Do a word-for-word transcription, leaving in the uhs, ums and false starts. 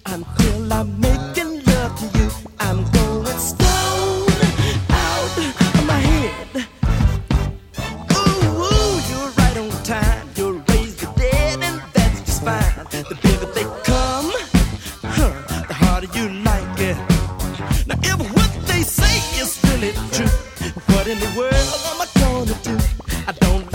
until I'm making love to you. I'm going stone out of my head. Ooh, ooh, you're right on time. You'll raise the dead, and that's just fine. The bigger they come, huh, the harder you like it. Now, if what they say is really true, what in the world am I gonna do? I don't